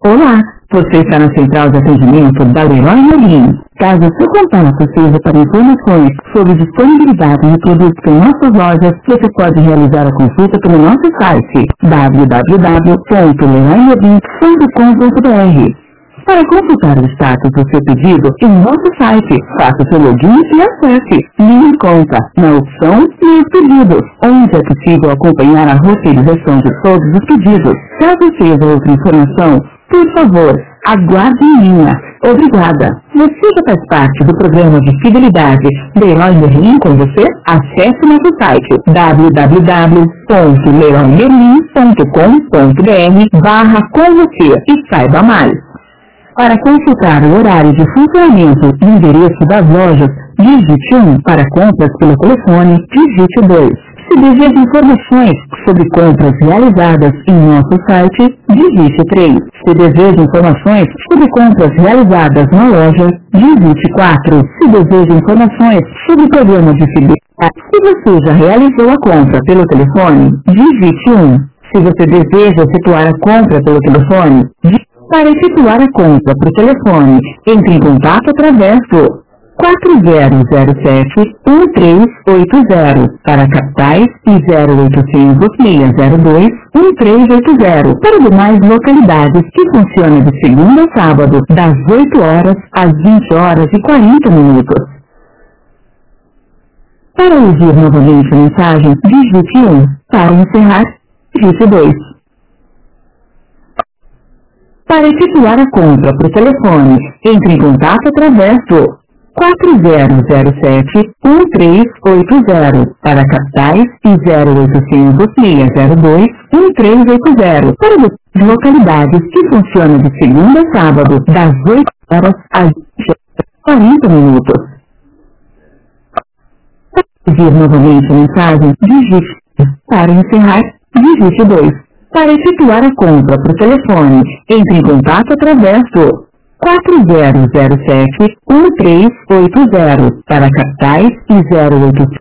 Olá, você está na central de atendimento da Leroy Merlin. Caso seu contato seja para informações sobre disponibilidade de produtos em nossas lojas, você pode realizar a consulta pelo nosso site www.leroymerlin.com.br. Para consultar o status do seu pedido em nosso site, faça seu login e acesse Minha Conta na opção Meus Pedidos, onde é possível acompanhar a roteirização de todos os pedidos. Caso seja outra informação, por favor, aguarde em linha. Obrigada. Você já faz parte do programa de fidelidade Leroy Merlin com você? Acesse nosso site www.leroymerlin.com.br/com você e saiba mais. Para consultar o horário de funcionamento e endereço das lojas, digite 1. Para compras pelo telefone, digite 2. Se deseja informações sobre compras realizadas em nosso site, digite 3. Se deseja informações sobre compras realizadas na loja, digite 4. Se deseja informações sobre o programa de fidelidade, se você já realizou a compra pelo telefone, digite 1. Se você deseja efetuar a compra pelo telefone, para efetuar a compra por telefone, entre em contato através do 4007-1380 para capitais e 0800-602-1380 para demais localidades, que funciona de segunda a sábado, das 8 horas às 20 horas e 40 minutos. Para ouvir novamente a mensagem, digite 1. Para encerrar, digite 2. Para efetuar a compra por telefone, entre em contato através do 4007-1380 para capitais e 0800-602-1380 para localidades, que funciona de segunda a sábado, das 8 horas às 20 horas e 40 minutos. Para ouvir novamente a mensagem, digite 1. Para encerrar, digite 2. Para efetuar a compra por telefone, entre em contato através do 4007-1380 para capitais e 0800